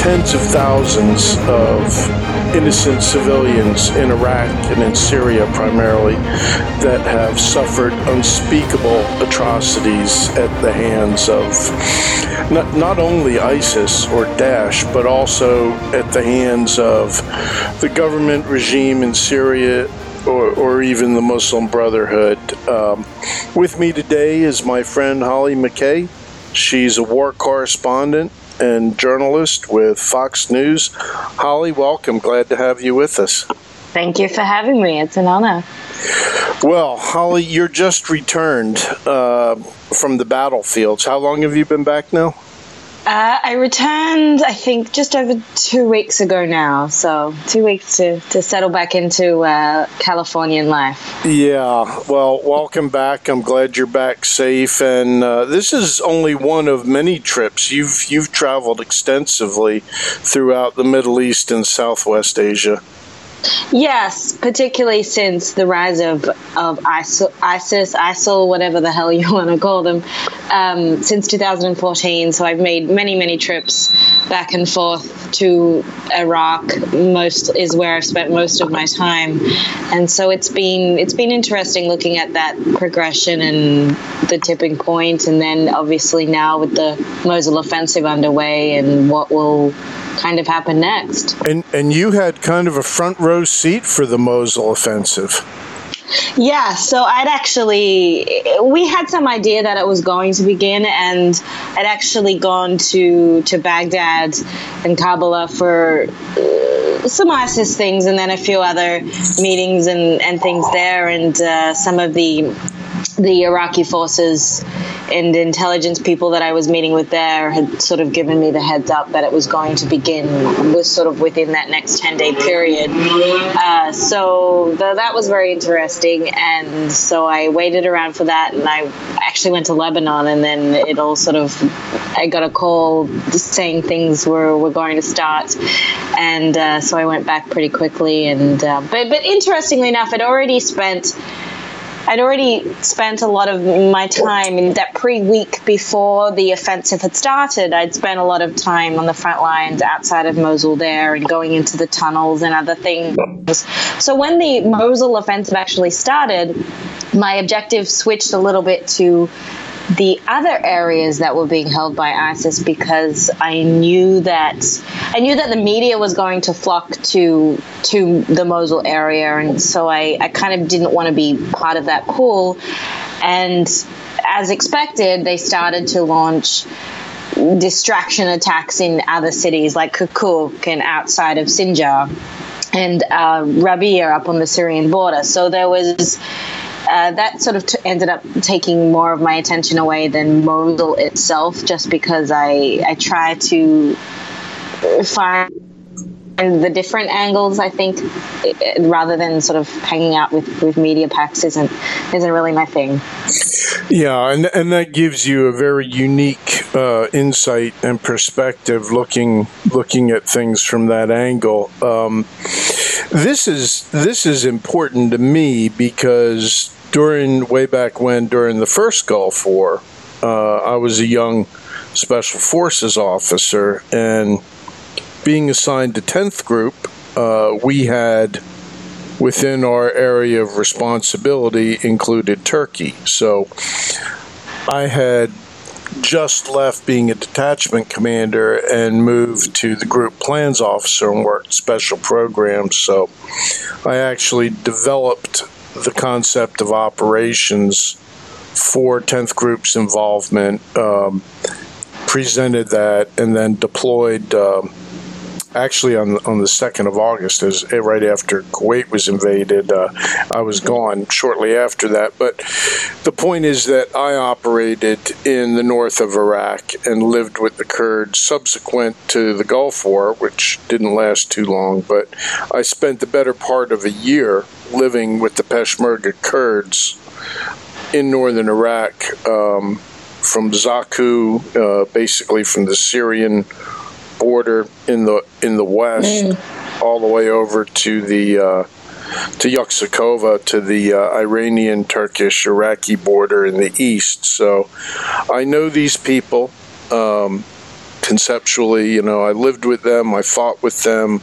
tens of thousands of innocent civilians in Iraq and in Syria primarily that have suffered unspeakable atrocities at the hands of not only ISIS or Daesh, but also at the hands of the government regime in Syria or even the Muslim Brotherhood. With me today is my friend Holly McKay. She's a war correspondent and journalist with Fox News. Holly, welcome. Glad to have you with us. Thank you for having me. It's an honor. Well, Holly, you're just returned from the battlefields. How long have you been back now? I returned, I think, just over 2 weeks ago now. So 2 weeks to settle back into Californian life. Yeah, well, welcome back. I'm glad you're back safe. And this is only one of many trips. You've traveled extensively throughout the Middle East and Southwest Asia. Yes, particularly since the rise of ISIL, whatever the hell you want to call them, since 2014. So I've made many trips back and forth to Iraq. Most is where I've spent most of my time, and so it's been interesting looking at that progression and the tipping point, and then obviously now with the Mosul offensive underway and what will kind of happen next. And you had kind of a front row seat for the Mosul offensive. Yeah, so we had some idea that it was going to begin, and I'd actually gone to Baghdad and Kabul for some ISIS things, and then a few other meetings and things there, and some of the Iraqi forces and intelligence people that I was meeting with there had sort of given me the heads up that it was going to begin was sort of within that next 10-day period. So that was very interesting. And so I waited around for that, and I actually went to Lebanon, and then it all sort of, I got a call saying things were going to start. And so I went back pretty quickly. And but interestingly enough, I'd already spent a lot of my time in that pre-week before the offensive had started. I'd spent a lot of time on the front lines outside of Mosul there and going into the tunnels and other things. So when the Mosul offensive actually started, my objective switched a little bit to the other areas that were being held by ISIS, because I knew that the media was going to flock to the Mosul area, and so I kind of didn't want to be part of that pool. And as expected, they started to launch distraction attacks in other cities like Kirkuk and outside of Sinjar, and Rabia up on the Syrian border. So there was that sort of ended up taking more of my attention away than Mosul itself, just because I try to find the different angles, I think, rather than sort of hanging out with media packs isn't really my thing. Yeah, and that gives you a very unique insight and perspective looking at things from that angle. This is important to me because way back when, during the first Gulf War, I was a young Special Forces officer, and being assigned to 10th Group, we had within our area of responsibility included Turkey. So I had just left being a detachment commander and moved to the group plans officer and worked special programs. So I actually developed the concept of operations for 10th Group's involvement, presented that, and then deployed actually on the 2nd of August, right after Kuwait was invaded. I was gone shortly after that. But the point is that I operated in the north of Iraq and lived with the Kurds subsequent to the Gulf War, which didn't last too long. But I spent the better part of a year living with the Peshmerga Kurds in northern Iraq, from Zaku, basically from the Syrian border in the west, all the way over to the to Yuksakova, to the Iranian, Turkish, Iraqi border in the east. So I know these people conceptually. I lived with them. I fought with them.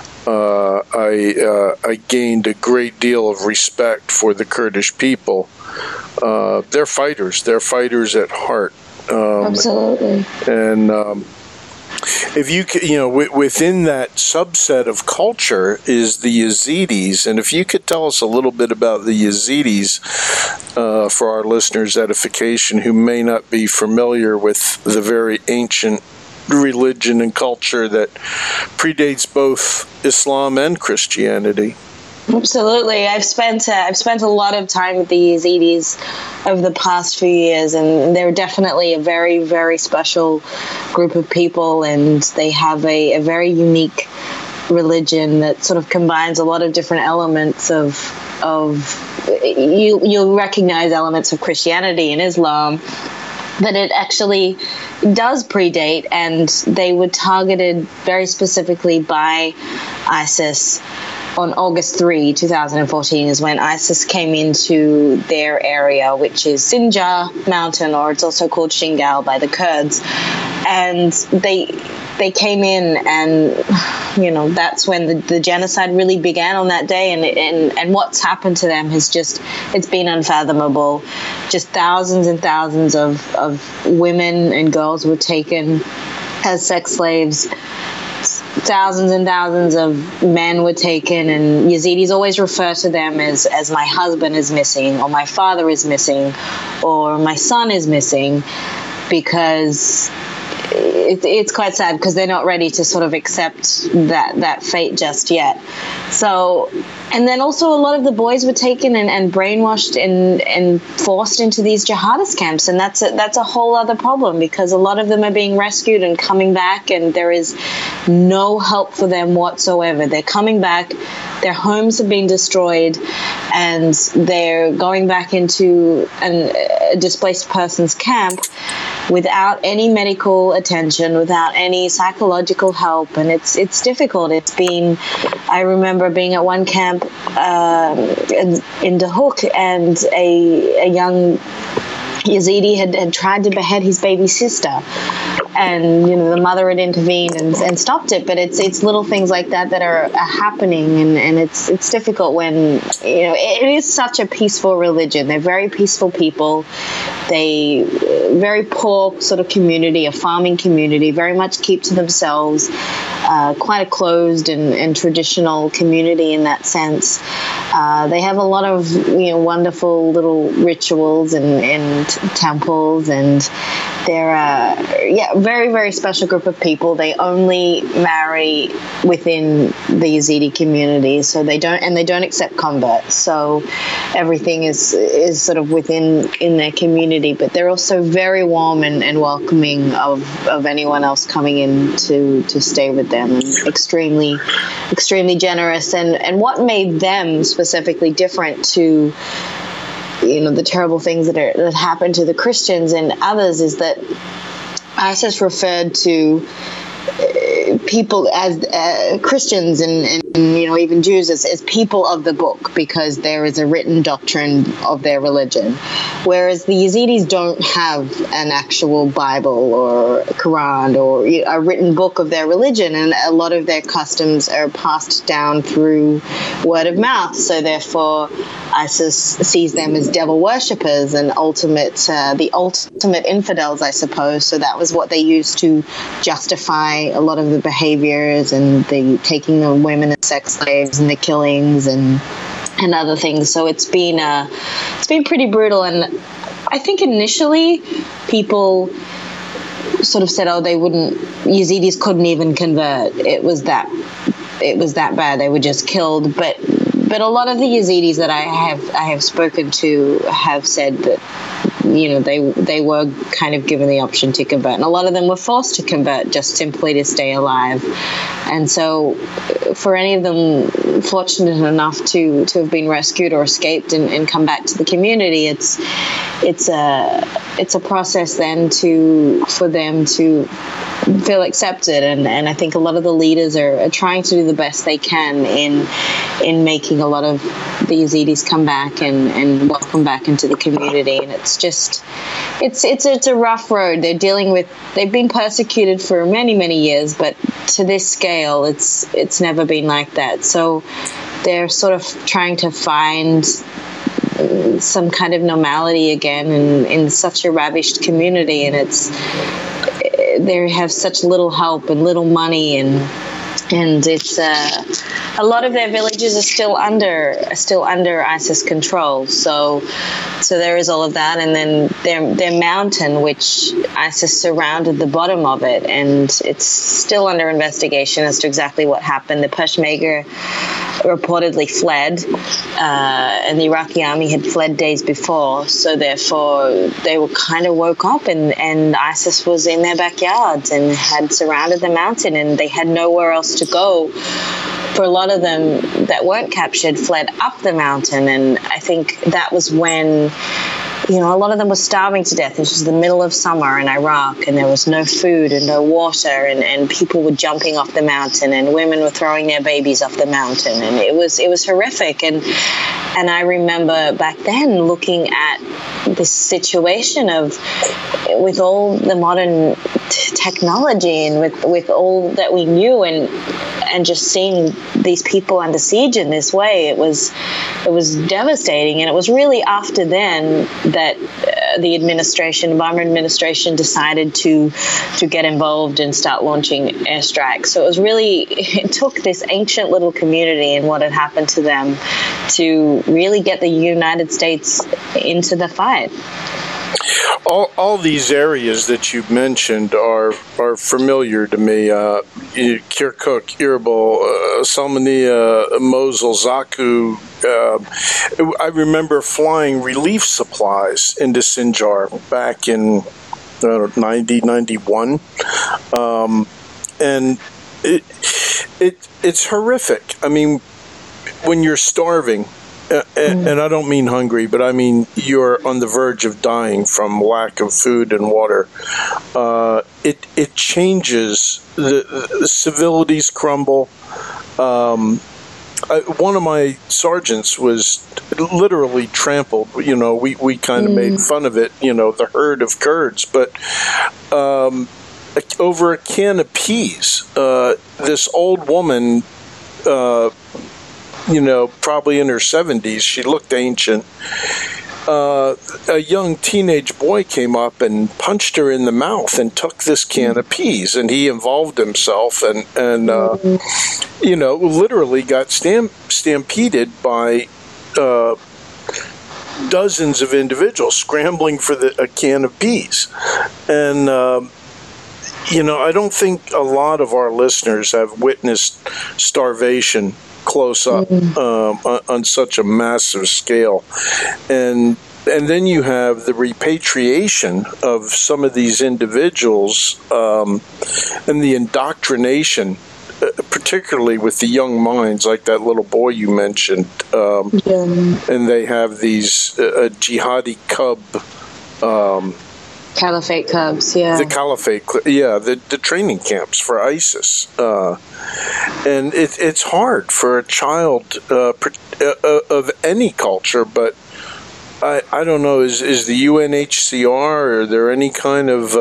I gained a great deal of respect for the Kurdish people. They're fighters. They're fighters at heart. Absolutely. And if you within that subset of culture is the Yazidis, and if you could tell us a little bit about the Yazidis for our listeners' edification who may not be familiar with the very ancient religion and culture that predates both Islam and Christianity. Absolutely. I've spent a lot of time with the Yazidis over the past few years, and they're definitely a very, very special group of people, and they have a very unique religion that sort of combines a lot of different elements of you'll recognize elements of Christianity and Islam, but it actually does predate, and they were targeted very specifically by ISIS. On August 3, 2014 is when ISIS came into their area, which is Sinjar Mountain, or it's also called Shingal by the Kurds. And they came in, and that's when the genocide really began on that day, and what's happened to them it's been unfathomable. Just thousands and thousands of women and girls were taken as sex slaves. Thousands and thousands of men were taken, and Yazidis always refer to them as my husband is missing, or my father is missing, or my son is missing, because it's quite sad, because they're not ready to sort of accept that fate just yet. So, and then also a lot of the boys were taken and brainwashed and forced into these jihadist camps, and that's a whole other problem, because a lot of them are being rescued and coming back, and there is no help for them whatsoever. They're coming back, their homes have been destroyed, and they're going back into a displaced persons camp without any medical attention, without any psychological help, and it's difficult. I remember being at one camp in Dahuk, and a young Yazidi had tried to behead his baby sister, and the mother had intervened and stopped it. But it's little things like that are happening, and it's difficult when it is such a peaceful religion. They're very peaceful people. They very poor sort of community, a farming community, very much keep to themselves. Quite a closed and traditional community in that sense. They have a lot of wonderful little rituals and temples, and they're a very, very special group of people. They only marry within the Yazidi community, so they don't accept converts. So everything is sort of in their community, but they're also very warm and welcoming of anyone else coming in to stay with them, and extremely, extremely generous. And what made them specifically different to the terrible things that happened to the Christians and others is that ISIS referred to people as Christians and even Jews as people of the book, because there is a written doctrine of their religion, whereas the Yazidis don't have an actual Bible or Quran or a written book of their religion, and a lot of their customs are passed down through word of mouth. So therefore ISIS sees them as devil worshippers and the ultimate infidels, I suppose. So that was what they used to justify a lot of the behaviors and the taking the women as sex slaves and the killings and other things. So it's been pretty brutal. And I think initially people sort of said, Yazidis couldn't even convert. It was that bad. They were just killed. But a lot of the Yazidis that I have spoken to have said that they were kind of given the option to convert, and a lot of them were forced to convert just simply to stay alive. And so for any of them fortunate enough to have been rescued or escaped and come back to the community, it's it's a process then for them to feel accepted, and I think a lot of the leaders are trying to do the best they can in making a lot of the Yazidis come back and welcome back into the community. And it's just it's a rough road. They've been persecuted for many years, but to this scale it's never been like that. So they're sort of trying to find some kind of normality again in such a ravished community, and they have such little help and little money, and it's a lot of their villages are still under ISIS control. So there is all of that, and then their mountain, which ISIS surrounded the bottom of it, and it's still under investigation as to exactly what happened. The Peshmerga reportedly fled, and the Iraqi army had fled days before. So therefore, they were kind of woke up, and ISIS was in their backyards and had surrounded the mountain, and they had nowhere else to go. For a lot of them that weren't captured, fled up the mountain, and I think that was when, a lot of them were starving to death. It was the middle of summer in Iraq, and there was no food and no water, and people were jumping off the mountain, and women were throwing their babies off the mountain, and it was horrific. And I remember back then looking at this situation with all the modern technology and with all that we knew, and just seeing these people under siege in this way, it was devastating. And it was really after then that the Obama administration decided to get involved and start launching airstrikes. So it took this ancient little community and what had happened to them to really get the United States into the fight. All these areas that you've mentioned are familiar to me. Kirkuk, Erbil, Salmania, Mosul, Zaku. I remember flying relief supplies into Sinjar back in 90, 91. And it's horrific. I mean, when you're starving, and I don't mean hungry, but I mean you're on the verge of dying from lack of food and water. It changes. The civilities crumble. One of my sergeants was literally trampled. We kind of made fun of it. The herd of Kurds, but over a can of peas, this old woman. Probably in her 70s. She looked ancient. A young teenage boy came up and punched her in the mouth and took this can of peas, and he involved himself and literally got stampeded by dozens of individuals scrambling for a can of peas. And I don't think a lot of our listeners have witnessed starvation close up on such a massive scale, and then you have the repatriation of some of these individuals and the indoctrination, particularly with the young minds, like that little boy you mentioned, and they have these jihadi cub. Caliphate cubs, yeah. The caliphate, the training camps for ISIS. And it's hard for a child of any culture, but I don't know, is the UNHCR, or are there any kind of...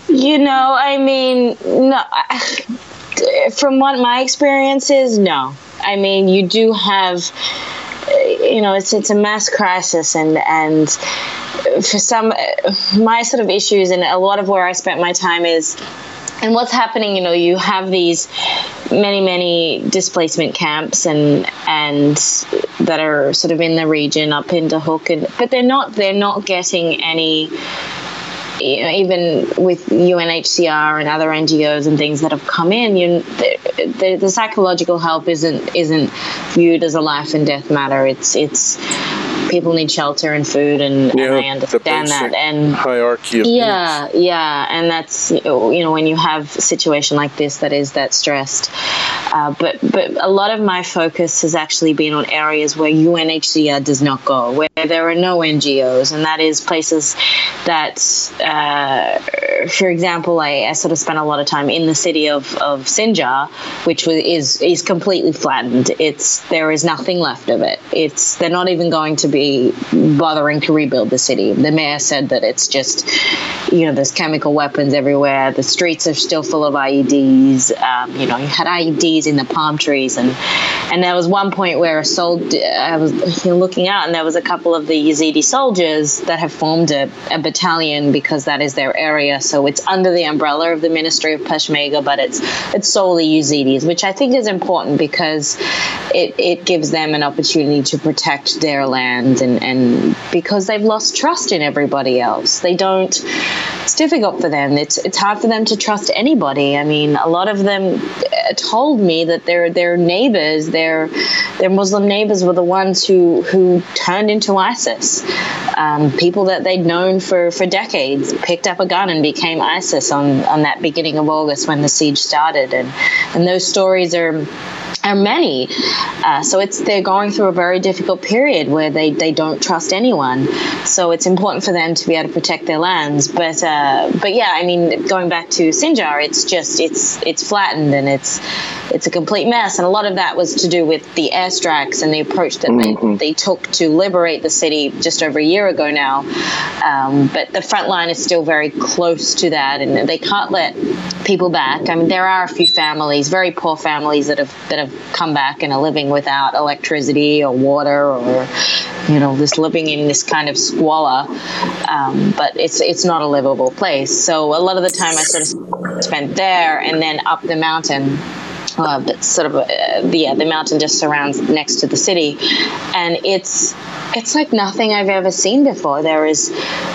no. From what my experience is, no. I mean, you do have... it's a mass crisis, and for some, my sort of issues, and a lot of where I spent my time is, and what's happening, you have these many displacement camps and that are sort of in the region up into Hook, but they're not getting any. Even with UNHCR and other NGOs and things that have come in, the psychological help isn't viewed as a life and death matter. It's people need shelter and food, and I understand that. And hierarchy of needs. And that's when you have a situation like this that is that stressed, But a lot of my focus has actually been on areas where UNHCR does not go, where there are no NGOs, and that is places that, for example, I sort of spent a lot of time in the city of Sinjar, which is completely flattened. There is nothing left of it. They're not even going to be bothering to rebuild the city. The mayor said that it's just, there's chemical weapons everywhere. The streets are still full of IEDs. You had IEDs in the palm trees, and there was one point where I was looking out, and there was a couple of the Yazidi soldiers that have formed a battalion because that is their area. So it's under the umbrella of the Ministry of Peshmerga, but it's solely Yazidis, which I think is important because it gives them an opportunity to protect their land, and because they've lost trust in everybody else. It's difficult for them. It's hard for them to trust anybody. I mean, a lot of them told me that their neighbors, their Muslim neighbors, were the ones who turned into ISIS. People that they'd known for decades picked up a gun and became ISIS on that beginning of August when the siege started, and those stories are many. So they're going through a very difficult period where they don't trust anyone. So it's important for them to be able to protect their lands. But yeah, I mean, going back to Sinjar, it's flattened, and it's a complete mess. And a lot of that was to do with the airstrikes and the approach that they took to liberate the city just over a year ago now. But the front line is still very close to that, and they can't let people back. I mean, there are a few families, very poor families, that have come back and are living without electricity or water, or just living in this kind of squalor. But it's not a livable place. So a lot of the time I sort of spent there, and then up the mountain. But sort of the mountain just surrounds next to the city, and it's like nothing I've ever seen before. There is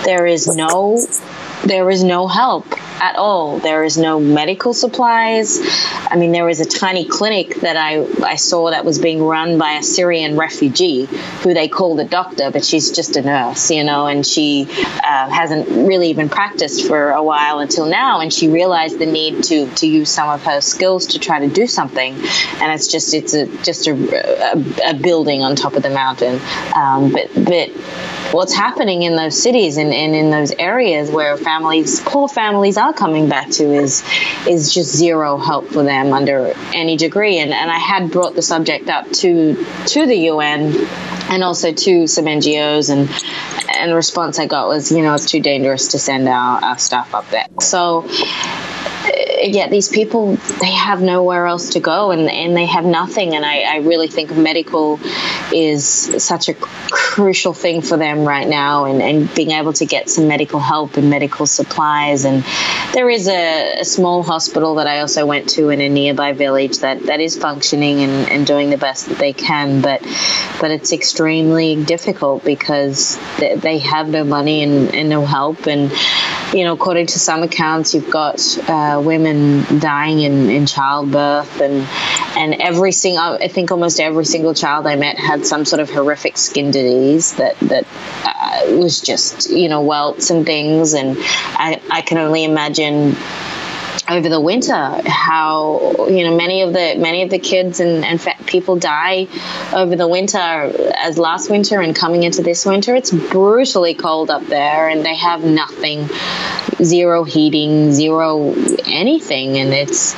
no help at all. There is no medical supplies. I mean, there is a tiny clinic that I saw that was being run by a Syrian refugee who they called a doctor, but she's just a nurse, and she hasn't really even practiced for a while until now, and she realized the need to use some of her skills to try to do something, and it's just a building on top of the mountain. But what's happening in those cities and in those areas where poor families are coming back to is just zero help for them under any degree. And I had brought the subject up to the UN and also to some NGOs, and the response I got was, it's too dangerous to send our staff up there. So yeah, these people, they have nowhere else to go, and they have nothing. And I really think medical is such a crucial thing for them right now, and being able to get some medical help and medical supplies. And there is a small hospital that I also went to in a nearby village that is functioning and doing the best that they can, but it's extremely difficult because they have no money and no help. And according to some accounts, you've got women dying in childbirth, and I think almost every single child I met had some sort of horrific skin disease that was just welts and things. And I can only imagine over the winter how many of the kids and people die over the winter, as last winter and coming into this winter. It's brutally cold up there, and they have nothing, zero heating, zero anything, and it's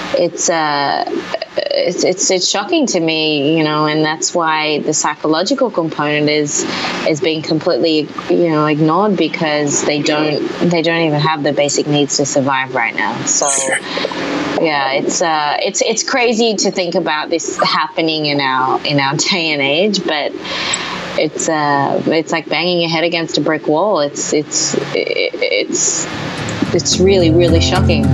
shocking to me, and that's why the psychological component is being completely, ignored, because they don't even have the basic needs to survive right now. So, yeah, it's crazy to think about this happening in our day and age, but it's like banging your head against a brick wall. It's really, really shocking.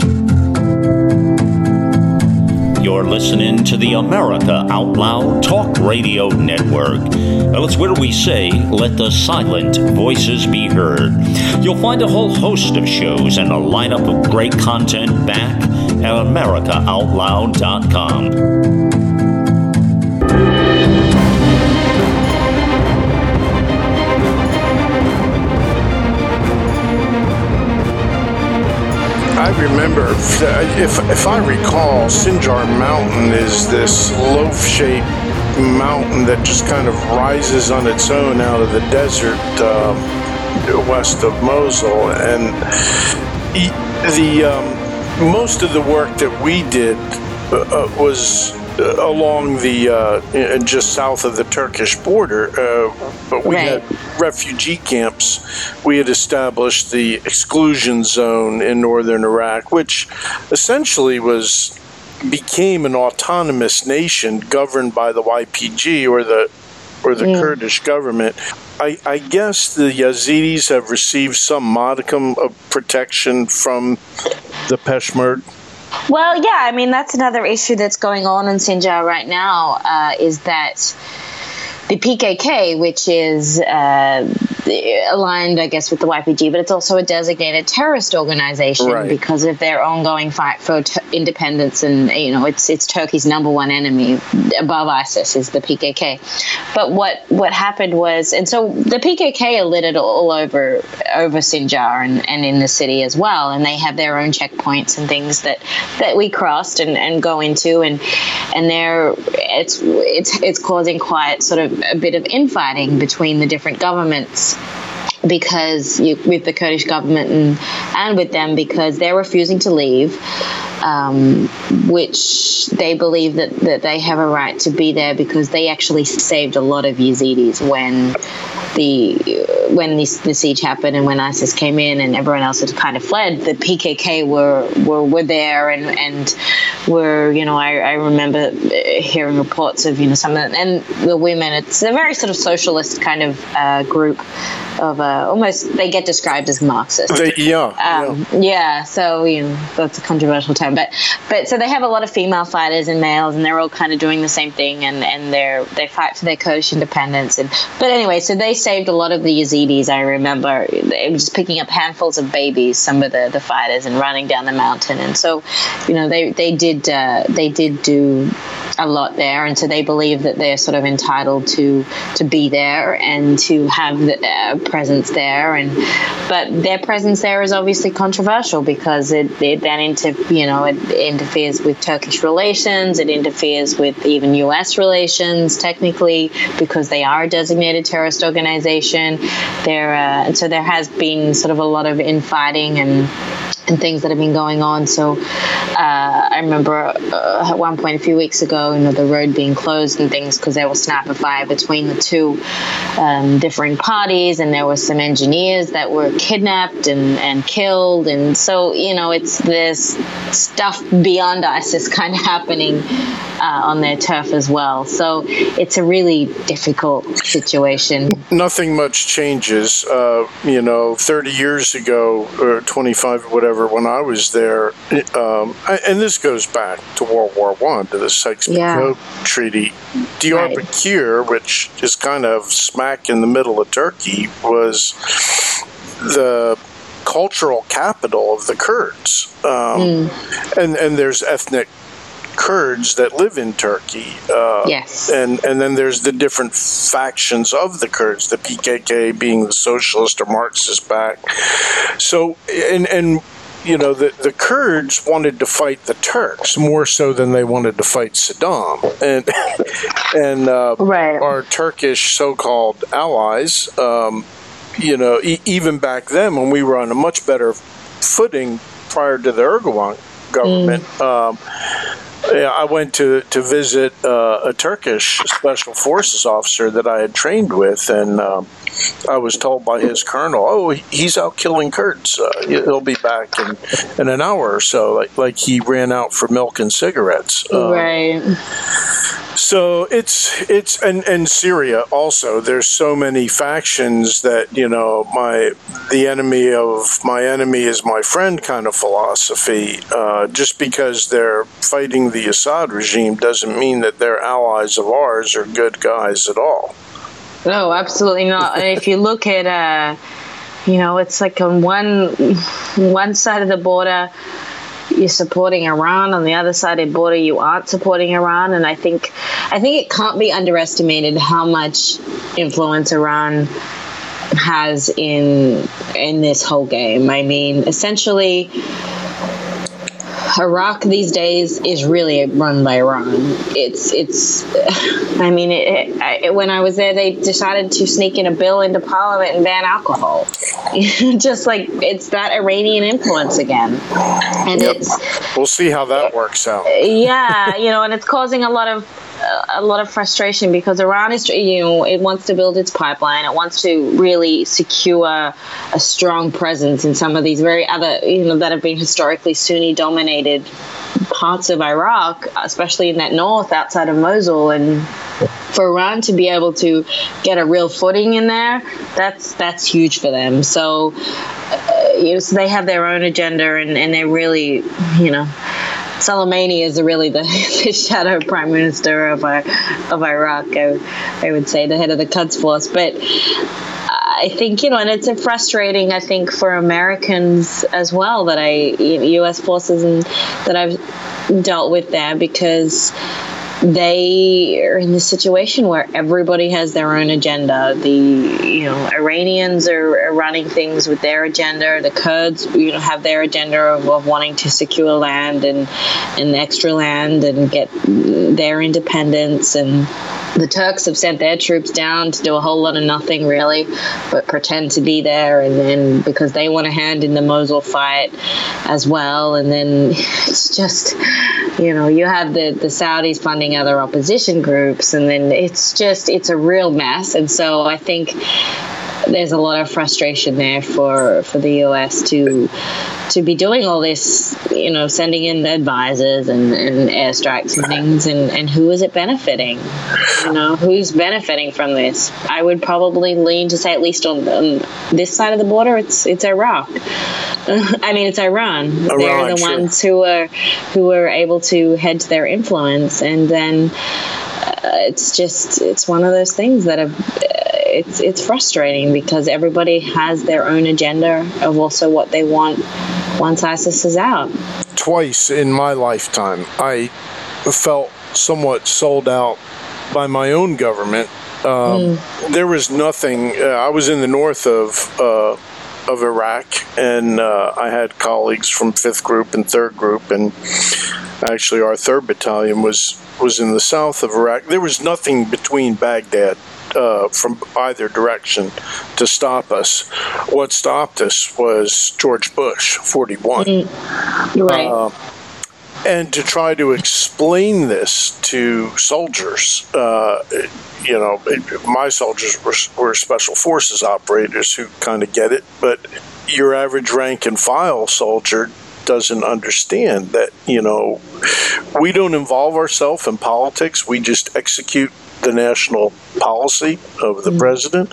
You're listening to the America Out Loud Talk Radio Network. Well, it's where we say, let the silent voices be heard. You'll find a whole host of shows and a lineup of great content back at AmericaOutloud.com. remember, if I recall, Sinjar Mountain is this loaf-shaped mountain that just kind of rises on its own out of the desert west of Mosul, and most of the work that we did was along the just south of the Turkish border, but we had refugee camps. We had established the exclusion zone in northern Iraq, which essentially became an autonomous nation governed by the YPG or the Kurdish government. I guess the Yazidis have received some modicum of protection from the Peshmerga. Well, yeah, I mean, that's another issue that's going on in Sinjar right now, is that the PKK, which is aligned, I guess, with the YPG, but it's also a designated terrorist organization because of their ongoing fight for independence. And, you know, it's Turkey's number one enemy above ISIS is the PKK. But what happened was, and so the PKK are littered all over Sinjar and in the city as well. And they have their own checkpoints and things that we crossed and go into. And it's causing quite sort of a bit of infighting between the different governments, because with the Kurdish government and with them, because they're refusing to leave, which they believe that they have a right to be there because they actually saved a lot of Yazidis when the siege happened and when ISIS came in and everyone else had kind of fled. The PKK were there and were, you know, I remember hearing reports of, you know, some of them, and the women. It's a very sort of socialist kind of group of almost, they get described as Marxist. So, you know, that's a controversial term, but so they have a lot of female fighters and males, and they're all kind of doing the same thing, and they fight for their Kurdish independence. But anyway, so they saved a lot of the Yazidis. I remember they were just picking up handfuls of babies, some of the fighters, and running down the mountain. And so, you know, they did do a lot there, and so they believe that they're sort of entitled to be there and to have the presence there. But their presence there is obviously controversial because it then interferes with Turkish relations. It interferes with even U.S. relations technically, because they are a designated terrorist organization. So there has been sort of a lot of infighting and things that have been going on. So I remember at one point a few weeks ago, you know, the road being closed and things because there was sniper fire between the two differing parties, and there were some engineers that were kidnapped and killed. And so, you know, it's this stuff beyond ISIS kind of happening on their turf as well. So it's a really difficult situation. Nothing much changes. 30 years ago, or 25, whatever, when I was there, and this goes back to World War I, to the Sykes-Picot Treaty. Diyarbakir, which is kind of smack in the middle of Turkey, was the cultural capital of the Kurds. And there's ethnic Kurds that live in Turkey. And then there's the different factions of the Kurds, the PKK being the socialist or Marxist back. So, and you know, the Kurds wanted to fight the Turks more so than they wanted to fight Saddam. And our Turkish so-called allies, even back then when we were on a much better footing prior to the Erdogan government, I went to visit a Turkish special forces officer that I had trained with, and I was told by his colonel, he's out killing Kurds. He'll be back in an hour or so, like he ran out for milk and cigarettes. So it's and Syria also. There's so many factions that, you know, the enemy of my enemy is my friend kind of philosophy. Just because they're fighting the Assad regime doesn't mean that they're allies of ours or good guys at all. No, absolutely not. And if you look at, it's like on one side of the border, you're supporting Iran. On the other side of the border, you aren't supporting Iran. And I think it can't be underestimated how much influence Iran has in this whole game. I mean, essentially, Iraq these days is really run by Iran. I mean, when I was there, they decided to sneak in a bill into parliament and ban alcohol. Just like it's that Iranian influence again. And we'll see how that works out. Yeah, and it's causing a lot of frustration because Iran is, it wants to build its pipeline. It wants to really secure a strong presence in some of these very other, that have been historically Sunni-dominated parts of Iraq, especially in that north outside of Mosul. And for Iran to be able to get a real footing in there, that's huge for them. So, so they have their own agenda, and they're really, Soleimani is really the shadow prime minister of Iraq, I would say, the head of the Quds Force. But I think, and it's frustrating, I think, for Americans as well, that U.S. forces that I've dealt with there, because they are in this situation where everybody has their own agenda. The Iranians are running things with their agenda. The Kurds have their agenda of wanting to secure land and extra land and get their independence, and the Turks have sent their troops down to do a whole lot of nothing really but pretend to be there, and then because they want a hand in the Mosul fight as well. And then it's just you have the Saudis funding other opposition groups, and then it's a real mess. And so I think there's a lot of frustration there for the US to be doing all this, sending in advisors and airstrikes and things, and who is it benefiting? Who's benefiting from this? I would probably lean to say, at least on this side of the border, it's Iraq. I mean, it's Iran. They're the ones who are able to hedge their influence, and then it's one of those things that it's frustrating because everybody has their own agenda of also what they want once ISIS is out. Twice in my lifetime, I felt somewhat sold out by my own government. There was nothing. I was in the north of Iraq, and I had colleagues from 5th Group and 3rd Group, and actually our 3rd Battalion was in the south of Iraq. There was nothing between Baghdad from either direction to stop us. What stopped us was George Bush, 41. Right. And to try to explain this to soldiers, my soldiers were special forces operators who kind of get it, but your average rank and file soldier doesn't understand that, we don't involve ourselves in politics. We just execute the national policy of the president.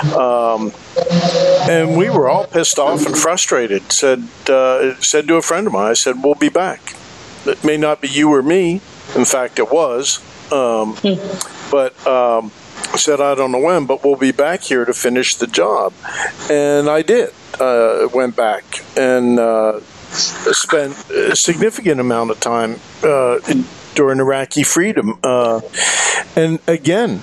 And we were all pissed off and frustrated. Said to a friend of mine, I said, we'll be back. It may not be you or me. In fact, it was. But said, I don't know when, but we'll be back here to finish the job. And I did. Went back and spent a significant amount of time during Iraqi freedom. And again,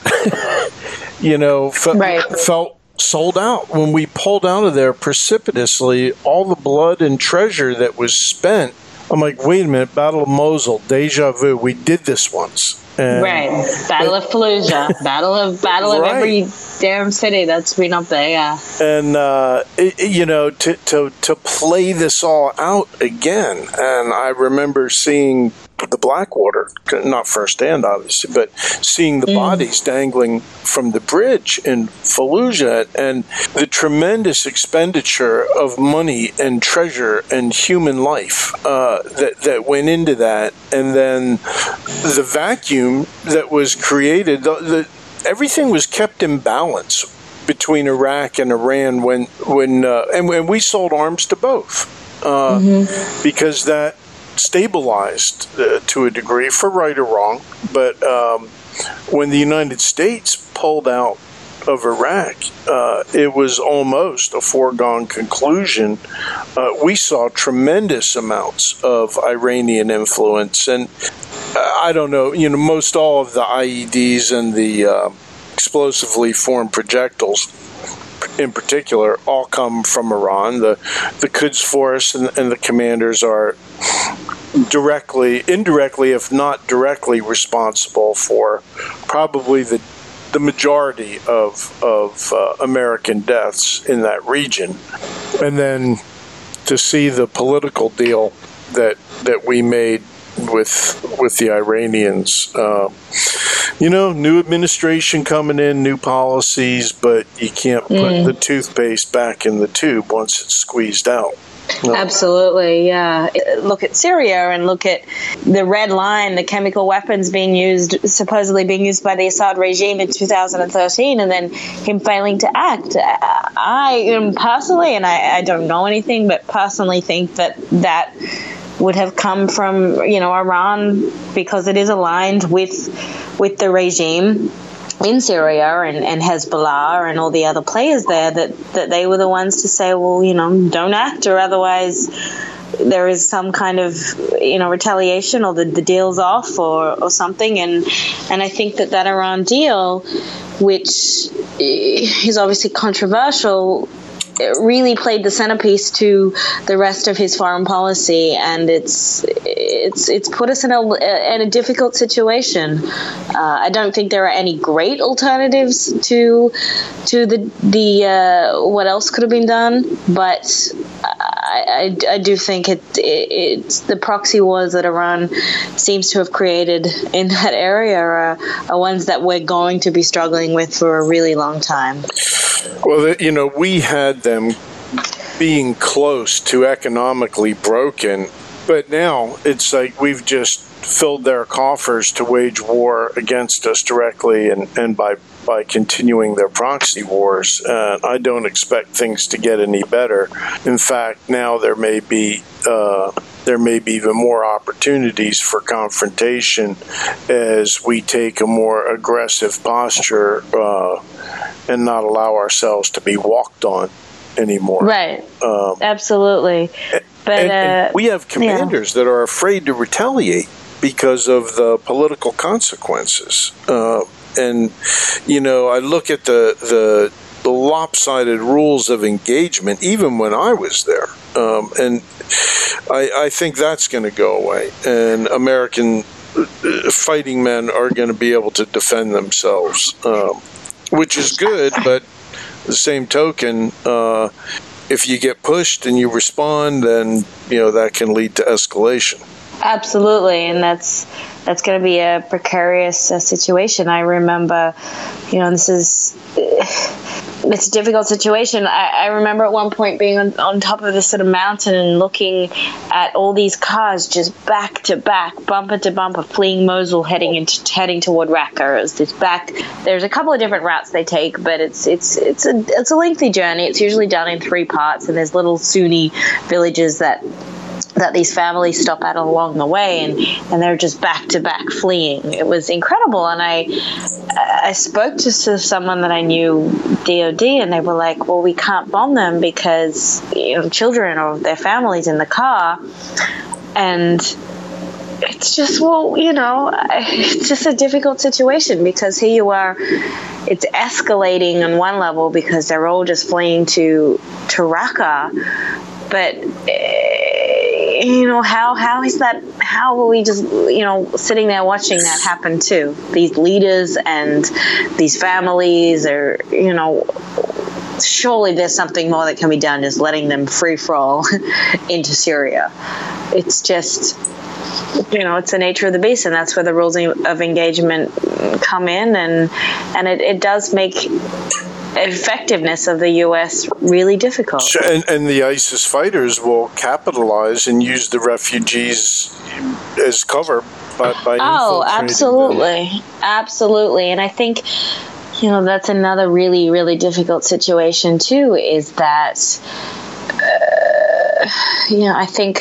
felt sold out when we pulled out of there precipitously. All the blood and treasure that was spent. I'm like, wait a minute, Battle of Mosul, deja vu. We did this once. Right. Battle of Fallujah. Battle of every damn city that's been up there, yeah. And, to play this all out again. And I remember seeing the Blackwater, not firsthand, obviously, but seeing the bodies dangling from the bridge in Fallujah, and the tremendous expenditure of money and treasure and human life that went into that, and then the vacuum that was created. Everything was kept in balance between Iraq and Iran when we sold arms to both because that stabilized to a degree, for right or wrong. But when the United States pulled out of Iraq, it was almost a foregone conclusion. We saw tremendous amounts of Iranian influence, and I don't know, most all of the IEDs and the explosively formed projectiles in particular all come from Iran. The Quds Force and the commanders are indirectly, if not directly, responsible for probably the majority of American deaths in that region. And then to see the political deal that we made with the Iranians, new administration coming in, new policies, but you can't put the toothpaste back in the tube once it's squeezed out. No. Absolutely, yeah. Look at Syria and look at the red line, the chemical weapons supposedly being used by the Assad regime in 2013, and then him failing to act. I am personally, and I don't know anything, but personally think that would have come from, Iran, because it is aligned with the regime in Syria and Hezbollah and all the other players there, that they were the ones to say, well, don't act, or otherwise there is some kind of, retaliation, or the deal's off or something. And I think that Iran deal, which is obviously controversial, it really played the centerpiece to the rest of his foreign policy, and it's put us in a difficult situation. I don't think there are any great alternatives to the what else could have been done, but I do think it's the proxy wars that Iran seems to have created in that area are ones that we're going to be struggling with for a really long time. Well, we had them being close to economically broken, but now it's like we've just filled their coffers to wage war against us directly and by continuing their proxy wars. I don't expect things to get any better. In fact, now there may be even more opportunities for confrontation as we take a more aggressive posture and not allow ourselves to be walked on anymore. Right. Absolutely. But and we have commanders that are afraid to retaliate because of the political consequences. And I look at the lopsided rules of engagement, even when I was there, and I think that's going to go away. And American fighting men are going to be able to defend themselves, which is good. But the same token, if you get pushed and you respond, then that can lead to escalation. Absolutely, and that's going to be a precarious situation. I remember, it's a difficult situation. I remember at one point being on top of this sort of mountain and looking at all these cars just back to back, bumper to bumper, fleeing Mosul, heading toward Raqqa. There's a couple of different routes they take, but it's a lengthy journey. It's usually done in 3 parts, and there's little Sunni villages that these families stop at along the way, and they're just back to back fleeing. It was incredible. And I spoke to someone that I knew, DOD, and they were like, well, we can't bomb them because children or their families in the car. And it's just, it's just a difficult situation, because here you are, it's escalating on one level because they're all just fleeing to Raqqa. But how is that? How are we just sitting there watching that happen too? These leaders and these families are surely there's something more that can be done, just letting them free for all into Syria. It's just it's the nature of the beast, and that's where the rules of engagement come in, and it does make effectiveness of the U.S. really difficult. And the ISIS fighters will capitalize and use the refugees as cover by absolutely. And I think that's another really, really difficult situation too, is that I think,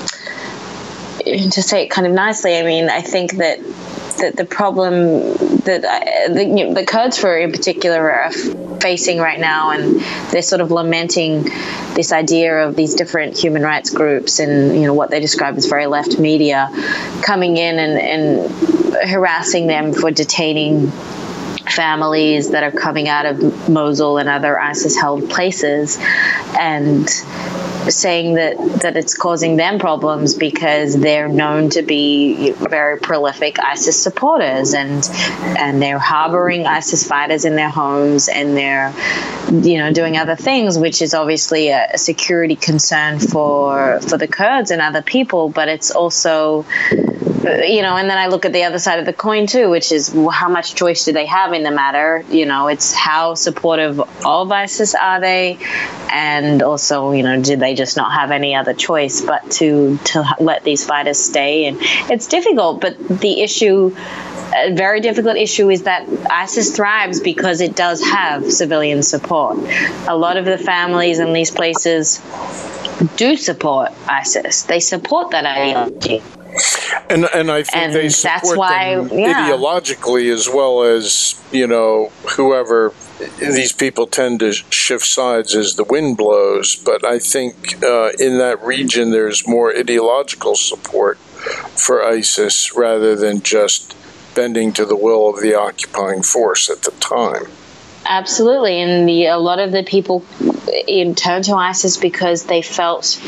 to say it kind of nicely, I think that the problem that the Kurds, in particular, are facing right now, and they're sort of lamenting this idea of these different human rights groups and what they describe as very left media coming in and harassing them for detaining families that are coming out of Mosul and other ISIS-held places, and saying that it's causing them problems because they're known to be very prolific ISIS supporters, and they're harboring ISIS fighters in their homes, and they're doing other things, which is obviously a security concern for the Kurds and other people, but it's also and then I look at the other side of the coin too, which is how much choice do they have in the matter? It's how supportive of ISIS are they, and also, do they just not have any other choice but to let these fighters stay? And it's difficult, but the issue, a very difficult issue, is that ISIS thrives because it does have civilian support. A lot of the families in these places do support ISIS. They support that ideology. And I think they support them ideologically, as well as, whoever. These people tend to shift sides as the wind blows, but I think in that region there's more ideological support for ISIS rather than just bending to the will of the occupying force at the time. Absolutely, and a lot of the people turned to ISIS because they felt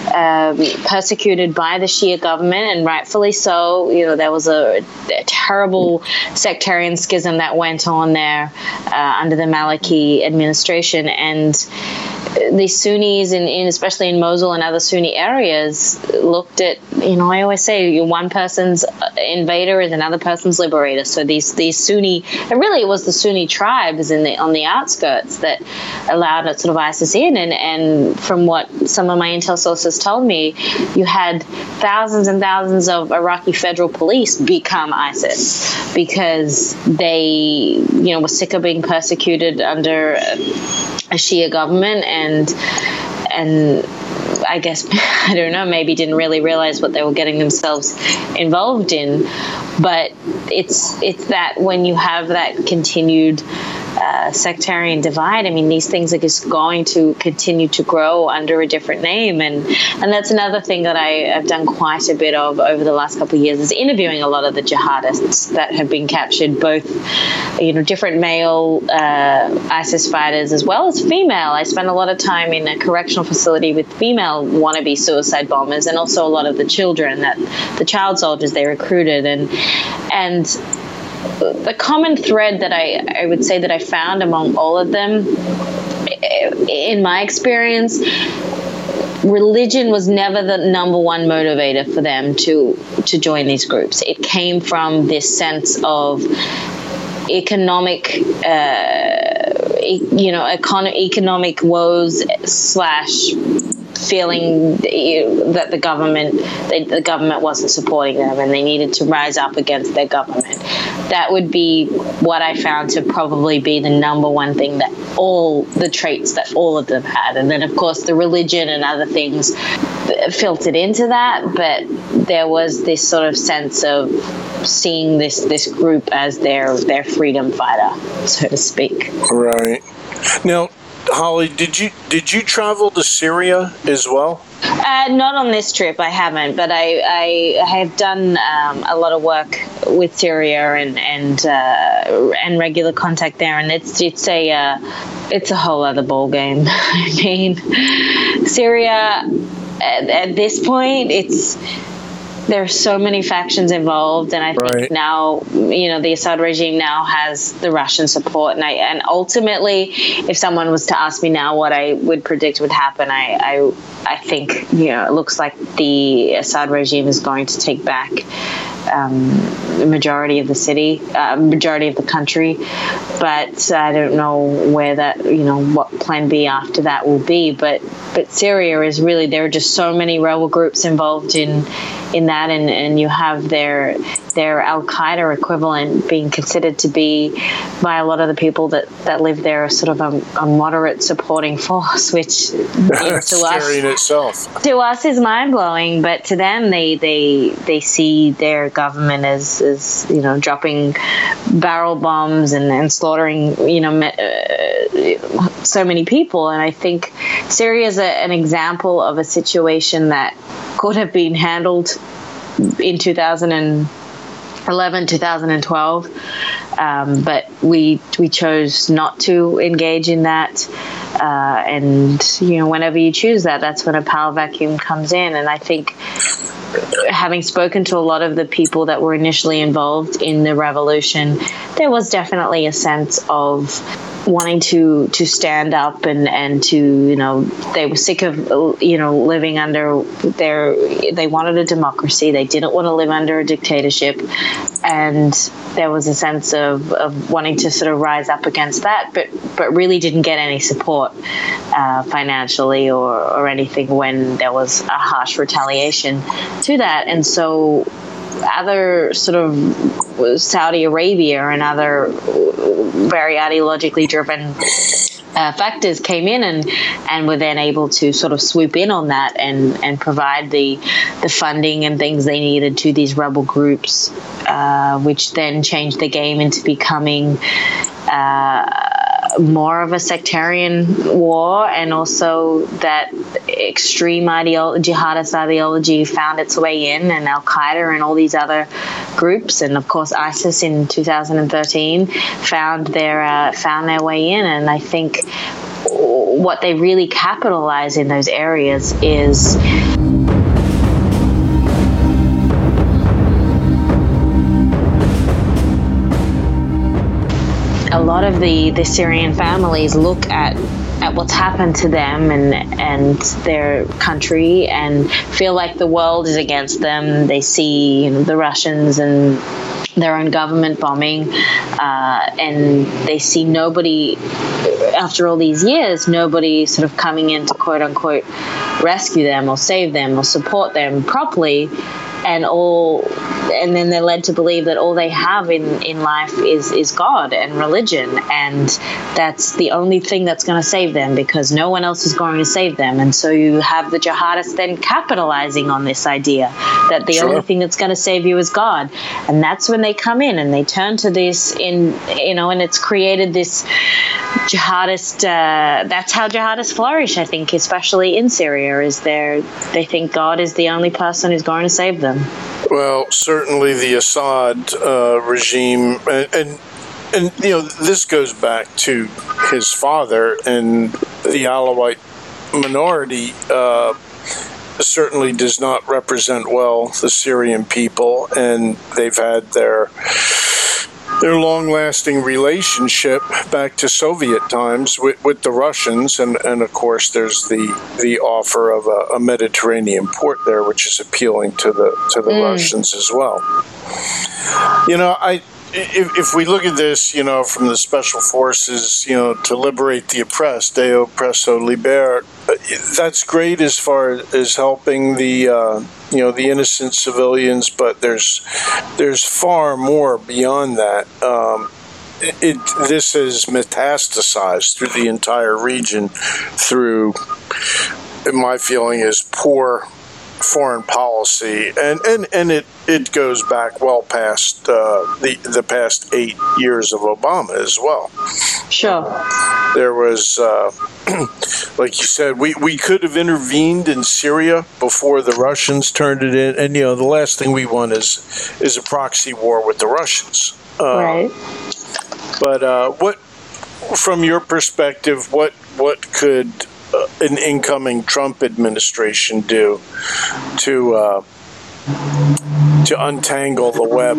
persecuted by the Shia government, and rightfully so. There was a terrible sectarian schism that went on there under the Maliki administration, and the Sunnis, especially in Mosul and other Sunni areas, looked at, I always say, one person's invader is another person's liberator. So these Sunni, and really it was the Sunni tribes on the outskirts that allowed sort of ISIS in. And from what some of my intel sources told me, you had thousands and thousands of Iraqi federal police become ISIS because they, were sick of being persecuted under a Shia government, and I guess, I don't know, maybe didn't really realize what they were getting themselves involved in. But it's that when you have that continued sectarian divide, I mean, these things are just going to continue to grow under a different name. And that's another thing that I've done quite a bit of over the last couple of years, is interviewing a lot of the jihadists that have been captured, both, different male ISIS fighters as well as female. I spent a lot of time in a correctional facility with female wannabe suicide bombers, and also a lot of the children, the child soldiers they recruited. And the common thread that I would say that I found among all of them, in my experience, religion was never the number one motivator for them to join these groups. It came from this sense of economic economic woes / feeling that the government wasn't supporting them, and they needed to rise up against their government. That would be what I found to probably be the number one thing, that all the traits that all of them had. And then, of course, the religion and other things filtered into that, but there was this sort of sense of seeing this group as their freedom fighter, so to speak. Right. Now, Holly, did you travel to Syria as well? Not on this trip, I haven't, but I have done a lot of work with Syria and regular contact there, and it's a whole other ball game. I mean, Syria at this point, there are so many factions involved, and I think now, the Assad regime now has the Russian support, and ultimately, if someone was to ask me now what I would predict would happen, I think, it looks like the Assad regime is going to take back the majority of the city, majority of the country, but I don't know where that, what plan B after that will be. But Syria is really, there are just so many rebel groups involved in that, and you have their Al-Qaeda equivalent being considered to be, by a lot of the people that live there, sort of a moderate supporting force, which to us is mind-blowing, but to them they see their government as dropping barrel bombs and slaughtering so many people. And I think Syria is an example of a situation that could have been handled in 2011, 2012, But we chose not to engage in that. And, whenever you choose that, that's when a power vacuum comes in. And I think, having spoken to a lot of the people that were initially involved in the revolution, there was definitely a sense of wanting to stand up and to, they were sick of, living under they wanted a democracy. They didn't want to live under a dictatorship. And there was a sense of wanting to sort of rise up against that, but really didn't get any support financially or anything when there was a harsh retaliation to that. And so other sort of Saudi Arabia and other very ideologically driven factors came in and were then able to sort of swoop in on that and provide the funding and things they needed to these rebel groups, which then changed the game into becoming more of a sectarian war, and also that extreme jihadist ideology found its way in, and Al-Qaeda and all these other groups, and of course ISIS in 2013 found their way in. And I think what they really capitalize in those areas is a lot of the Syrian families look at what's happened to them and their country and feel like the world is against them. They see the Russians and their own government bombing, and they see nobody, after all these years, nobody sort of coming in to quote unquote rescue them or save them or support them properly. And then they're led to believe that all they have in life is God and religion, and that's the only thing that's going to save them, because no one else is going to save them. And so you have the jihadists then capitalizing on this idea that the only thing that's going to save you is God. And that's when they come in and they turn to this and it's created this jihadist, that's how jihadists flourish, I think, especially in Syria, is they think God is the only person who's going to save them. Well, certainly the Assad regime, and this goes back to his father, and the Alawite minority certainly does not represent well the Syrian people, and they've had their long-lasting relationship back to Soviet times with the Russians, and of course there's the offer of a Mediterranean port there, which is appealing to the Russians as well. If we look at this, from the special forces, to liberate the oppressed, de oppresso liber, that's great as far as helping the innocent civilians, but there's far more beyond that. This has metastasized through the entire region through, my feeling is, poor foreign policy, and it goes back well past the past 8 years of Obama as well. Sure. There was, like you said, we could have intervened in Syria before the Russians turned it in, and the last thing we want is a proxy war with the Russians. Right. But what, from your perspective, what could an incoming Trump administration do to untangle the web?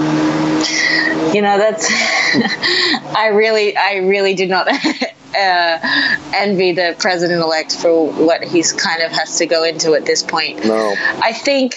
That's I really do not envy the president-elect for what he's kind of has to go into at this point. No. I think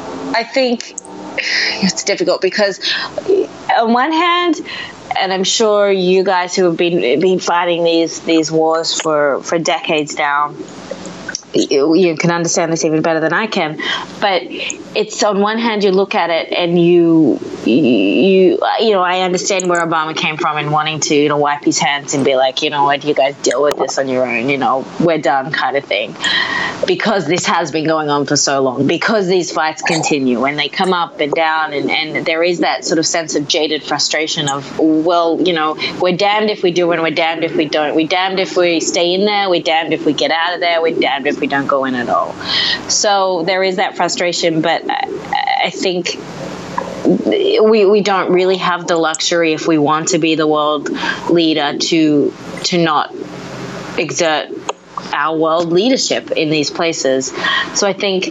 it's difficult because on one hand, and I'm sure you guys who have been fighting these wars for decades now, you can understand this even better than I can. But it's, on one hand, you look at it and you I understand where Obama came from in wanting to wipe his hands and be like, what, you guys deal with this on your own, we're done, kind of thing, because this has been going on for so long, because these fights continue and they come up and down, and there is that sort of sense of jaded frustration of, well, we're damned if we do and we're damned if we don't. We're damned if we stay in there, we're damned if we get out of there, we're damned if we don't go in at all. So there is that frustration, but I think we don't really have the luxury, if we want to be the world leader, to not exert our world leadership in these places. So I think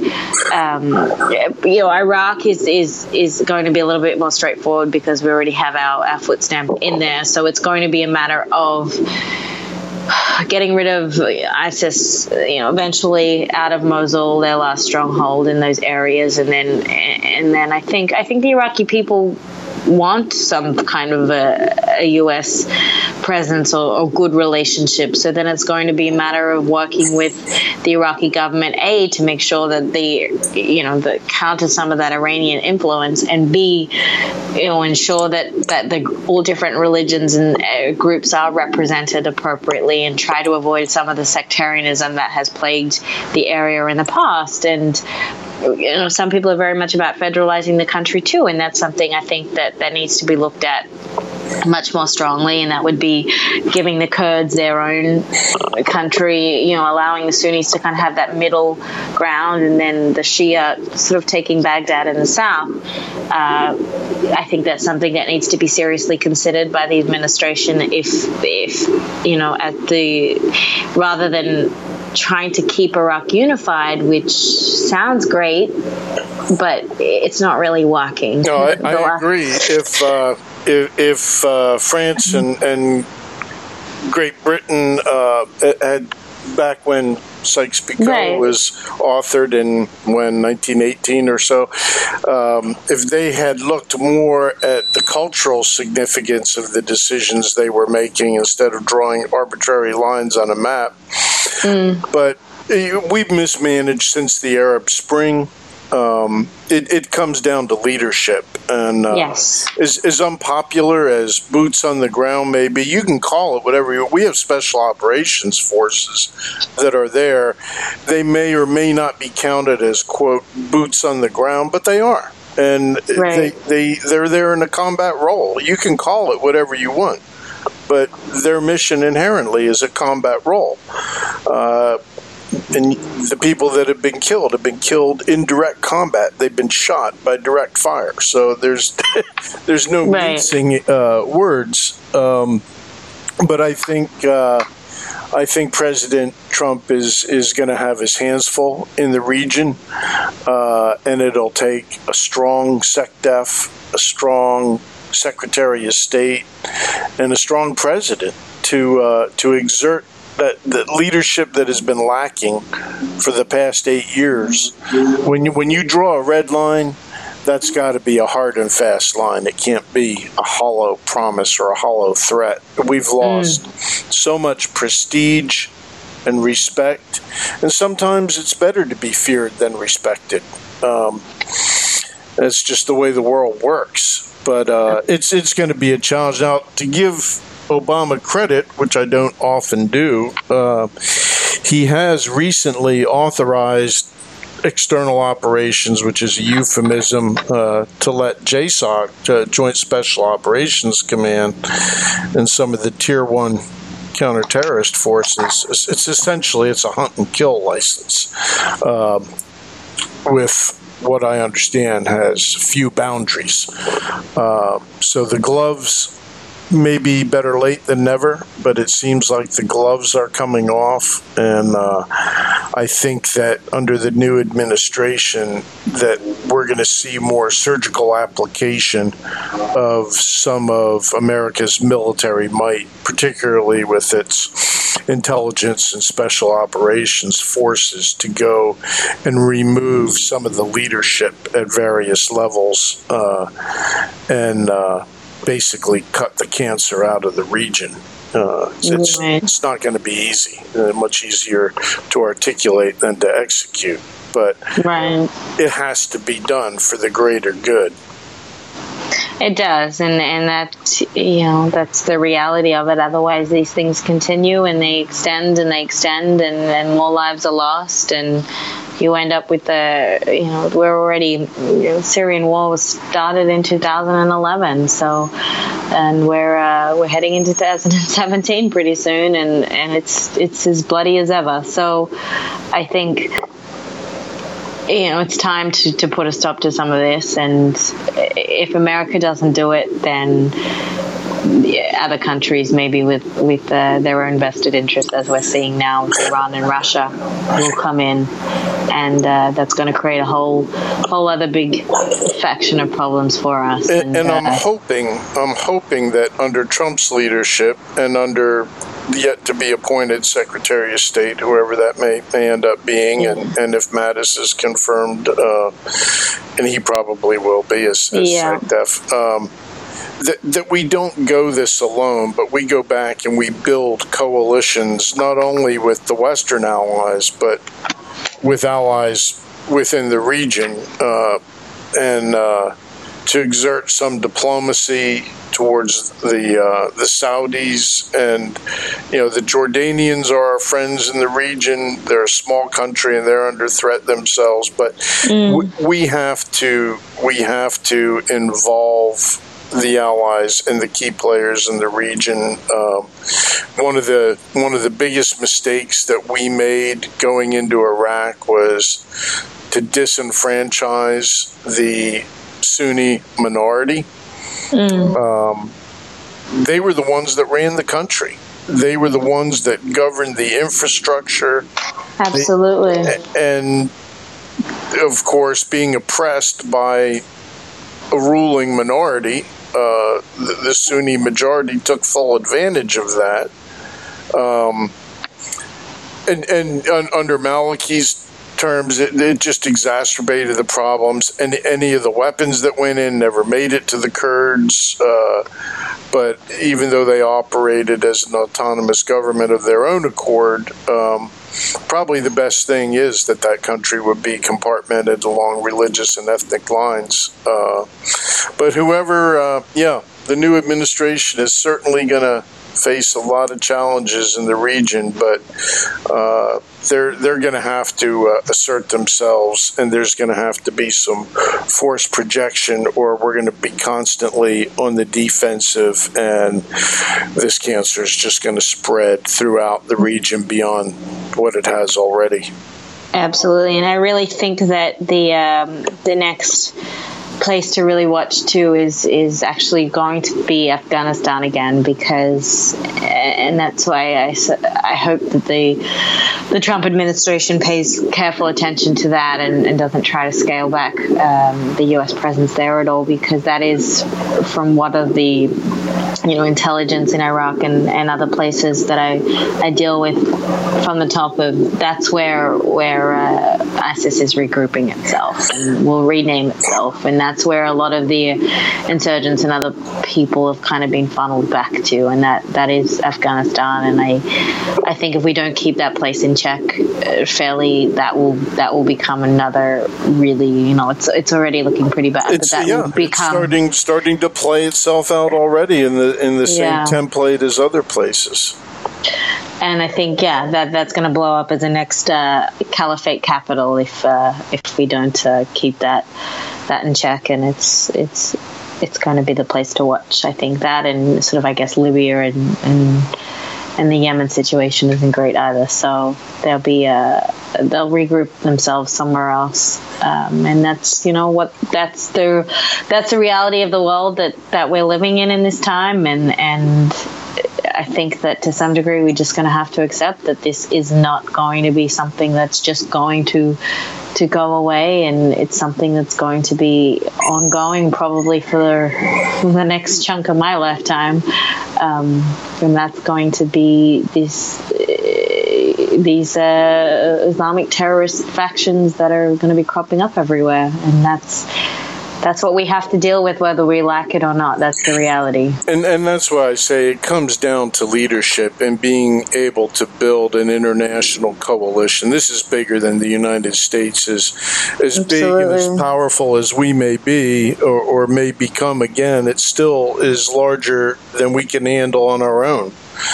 Iraq is going to be a little bit more straightforward because we already have our foot stamp in there. So it's going to be a matter of getting rid of ISIS, eventually out of Mosul, their last stronghold in those areas, and then I think the Iraqi people want some kind of a U.S. presence or good relationship. So then it's going to be a matter of working with the Iraqi government, A, to make sure that the counter some of that Iranian influence, and B, ensure that the all different religions and groups are represented appropriately, and try to avoid some of the sectarianism that has plagued the area in the past. And some people are very much about federalizing the country too, and that's something I think that needs to be looked at much more strongly, and that would be giving the Kurds their own country, allowing the Sunnis to kind of have that middle ground, and then the Shia sort of taking Baghdad in the south. I think that's something that needs to be seriously considered by the administration if rather than trying to keep Iraq unified, which sounds great, but it's not really working. No, I agree. If France and Great Britain had, back when Sykes-Picot was authored in 1918 or so, if they had looked more at the cultural significance of the decisions they were making instead of drawing arbitrary lines on a map. But we've mismanaged since the Arab Spring. It comes down to leadership, and as unpopular as boots on the ground may be, you can call it whatever we have special operations forces that are there. They may or may not be counted as, quote, boots on the ground, but they are, and they're there in a combat role. You can call it whatever you want, but their mission inherently is a combat role. And the people that have been killed in direct combat. They've been shot by direct fire. So there's no mincing words. But I think President Trump is going to have his hands full in the region, and it'll take a strong SecDef, a strong Secretary of State, and a strong president to exert that leadership that has been lacking for the past 8 years. When you draw a red line, that's got to be a hard and fast line. It can't be a hollow promise or a hollow threat. We've lost so much prestige and respect, and sometimes it's better to be feared than respected. That's just the way the world works. But it's going to be a challenge. Now, to give Obama credit, which I don't often do, he has recently authorized external operations, which is a euphemism to let JSOC, Joint Special Operations Command, and some of the Tier 1 counter-terrorist forces, it's a hunt and kill license with what I understand has few boundaries. So the gloves may be better late than never, but it seems like the gloves are coming off, and I think that under the new administration that we're going to see more surgical application of some of America's military might, particularly with its intelligence and special operations forces, to go and remove some of the leadership at various levels and basically cut the cancer out of the region. It's not going to be easy. Much easier to articulate than to execute, but it has to be done for the greater good. It does, and that, that's the reality of it. Otherwise, these things continue and they extend and more lives are lost, and you end up with we're already, Syrian war was started in 2011, so, and we're heading into 2017 pretty soon, and it's as bloody as ever. So I think it's time to put a stop to some of this. And if America doesn't do it, then other countries, maybe with their own vested interests, as we're seeing now with Iran and Russia, will come in, and that's going to create a whole other big faction of problems for us. And I'm hoping that under Trump's leadership and under yet to be appointed Secretary of State, whoever that may end up being, and if Mattis is confirmed, and he probably will be as SecDef, that we don't go this alone, but we go back and we build coalitions not only with the Western allies, but with allies within the region, and to exert some diplomacy towards the Saudis. And the Jordanians are our friends in the region. They're a small country and they're under threat themselves, but we have to involve the allies and the key players in the region. One of the biggest mistakes that we made going into Iraq was to disenfranchise the Sunni minority. They were the ones that ran the country. They were the ones that governed the infrastructure. Absolutely. And of course, being oppressed by a ruling minority, the Sunni majority took full advantage of that. And under Maliki's terms, it just exacerbated the problems. And any of the weapons that went in never made it to the Kurds. But even though they operated as an autonomous government of their own accord, probably the best thing is that country would be compartmented along religious and ethnic lines. But whoever, the new administration is certainly going to face a lot of challenges in the region, but they're going to have to assert themselves, and there's going to have to be some force projection, or we're going to be constantly on the defensive, and this cancer is just going to spread throughout the region beyond what it has already. Absolutely, and I really think that the next place to really watch too is actually going to be Afghanistan again, because, and that's why I hope that the Trump administration pays careful attention to that and doesn't try to scale back the U.S. presence there at all, because that is, from what of the intelligence in Iraq and other places that I deal with from the top of, that's where ISIS is regrouping itself and will rename itself, and that's where a lot of the insurgents and other people have kind of been funneled back to, and that is Afghanistan. And I think if we don't keep that place in check fairly, that will become another really, it's already looking pretty bad. Will become it's starting to play itself out already in the same template as other places. And I think, that's going to blow up as the next caliphate capital if we don't keep that in check. And it's going to be the place to watch. I think that, and sort of, I guess, Libya and the Yemen situation isn't great either. So they'll regroup themselves somewhere else. And that's that's the reality of the world that we're living in this time. And I think that to some degree we're just going to have to accept that this is not going to be something that's just going to go away, and it's something that's going to be ongoing probably for the next chunk of my lifetime, and that's going to be these Islamic terrorist factions that are going to be cropping up everywhere, and that's what we have to deal with, whether we like it or not. That's the reality. And that's why I say it comes down to leadership and being able to build an international coalition. This is bigger than the United States. As big and as powerful as we may be or may become again, it still is larger than we can handle on our own.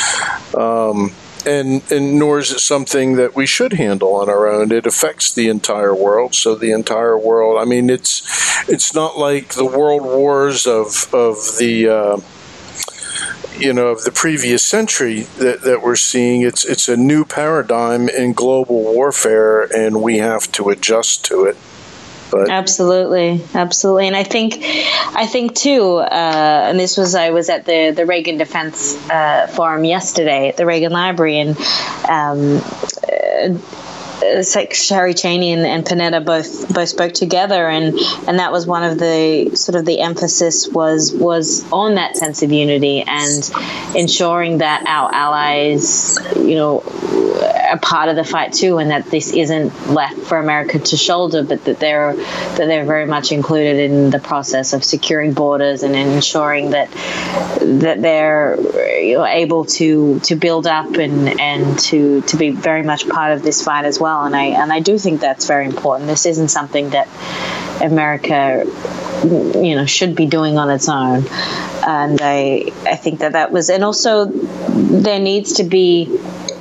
And nor is it something that we should handle on our own. It affects the entire world. So the entire world, I mean, it's not like the world wars of the of the previous century that we're seeing. It's a new paradigm in global warfare, and we have to adjust to it. But Absolutely, and I think too. And I was at the Reagan Defense Forum yesterday at the Reagan Library, and Secretary Cheney and Panetta both spoke together, and that was one of the sort of the emphasis was on that sense of unity and ensuring that our allies, are part of the fight too, and that this isn't left for America to shoulder, but that they're very much included in the process of securing borders and ensuring that they're able to build up and to be very much part of this fight as well. And I do think that's very important. This isn't something that America should be doing on its own. And I think that was, and also there needs to be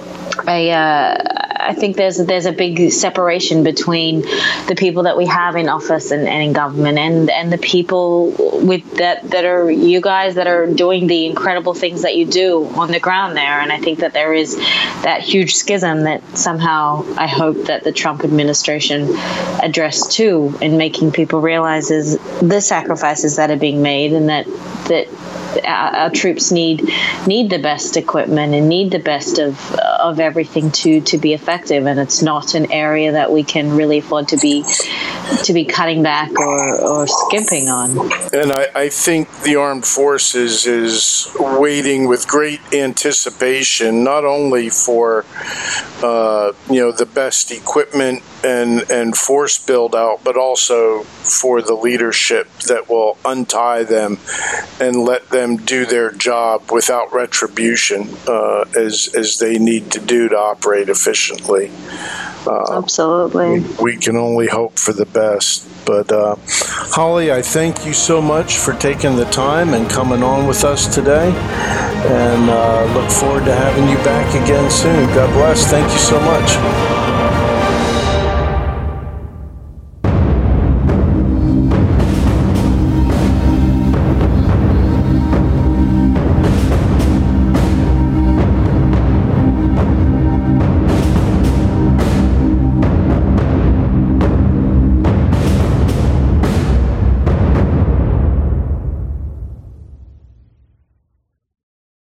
I think there's a big separation between the people that we have in office and in government and the people with that are you guys that are doing the incredible things that you do on the ground there. And I think that there is that huge schism that somehow I hope that the Trump administration addressed too, in making people realize is the sacrifices that are being made, and that our troops need the best equipment and need the best of everything to be effective, and it's not an area that we can really afford to be cutting back or skimping on. And I think the armed forces is waiting with great anticipation, not only for the best equipment and force build out, but also for the leadership that will untie them and let them do their job without retribution, as they need to do to operate efficiently. Absolutely. We can only hope for the best. But Holly, I thank you so much for taking the time and coming on with us today, and look forward to having you back again soon. God bless. Thank you so much.